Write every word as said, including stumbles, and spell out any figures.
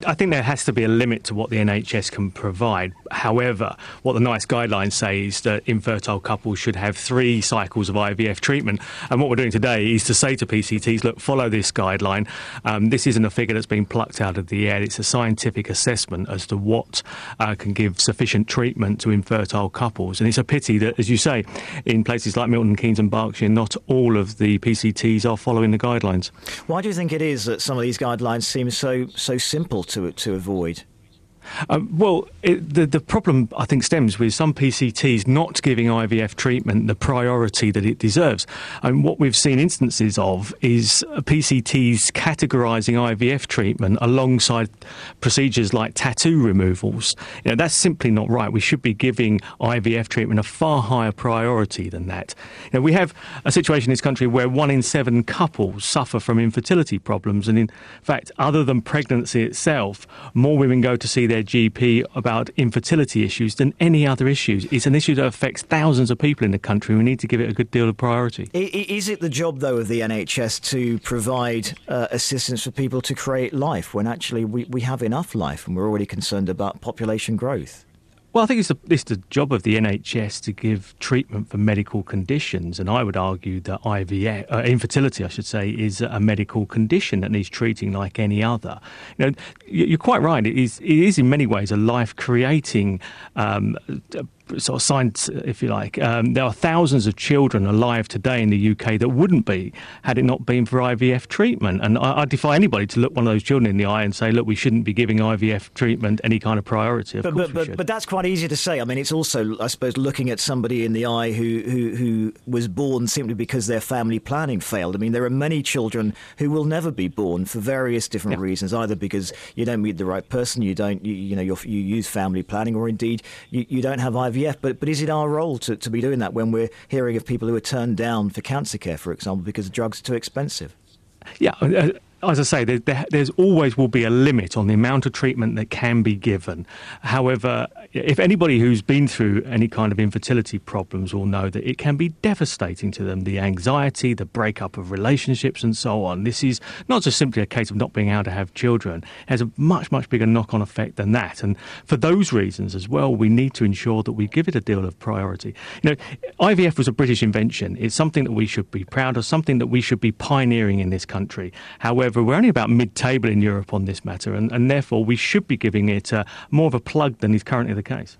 I think there has to be a limit to what the N H S can provide. However, what the NICE guidelines say is that infertile couples should have three cycles of I V F treatment. And what we're doing today is to say to P C Ts, look, follow this guideline. Um, this isn't a figure that's been plucked out of the air. It's a scientific assessment as to what uh, can give sufficient treatment to infertile couples. And it's a pity that, as you say, in places like Milton Keynes and Berkshire, not all of the P C Ts are following the guidelines. Why do you think it is that some of these guidelines seem so so simple to to avoid? Um, well, it, the, the problem, I think, stems with some P C Ts not giving I V F treatment the priority that it deserves. And what we've seen instances of is P C Ts categorising I V F treatment alongside procedures like tattoo removals. You know, that's simply not right. We should be giving I V F treatment a far higher priority than that. You know, we have a situation in this country where one in seven couples suffer from infertility problems. And in fact, other than pregnancy itself, more women go to see their G P about infertility issues than any other issues. It's an issue that affects thousands of people in the country. We need to give it a good deal of priority. Is it the job, though, of the N H S to provide uh, assistance for people to create life when actually we, we have enough life and we're already concerned about population growth? Well, I think it's the, it's the job of the N H S to give treatment for medical conditions, and I would argue that I V F, uh, infertility, I should say, is a medical condition that needs treating like any other. You know, you're quite right. It is, it is in many ways a life-creating um, sort of science, if you like. Um, there are thousands of children alive today in the U K that wouldn't be had it not been for I V F treatment. And I, I defy anybody to look one of those children in the eye and say, look, we shouldn't be giving I V F treatment any kind of priority. Of but, course but, we but, should. but that's quite easy to say. I mean, it's also, I suppose, looking at somebody in the eye who, who, who was born simply because their family planning failed. I mean, there are many children who will never be born for various different yeah. reasons, either because you don't meet the right person, you don't, you, you know, you're, you use family planning, or indeed you, you don't have I V F. But, but is it our role to, to be doing that when we're hearing of people who are turned down for cancer care, for example, because drugs are too expensive? Yeah. Uh, As I say, there, there, there's always will be a limit on the amount of treatment that can be given. However, if anybody who's been through any kind of infertility problems will know that it can be devastating to them, the anxiety, the breakup of relationships and so on. This is not just simply a case of not being able to have children. It has a much, much bigger knock-on effect than that. And for those reasons as well, we need to ensure that we give it a deal of priority. You know, I V F was a British invention. It's something that we should be proud of, something that we should be pioneering in this country. However, we're only about mid-table in Europe on this matter, and, and therefore we should be giving it uh, more of a plug than is currently the case.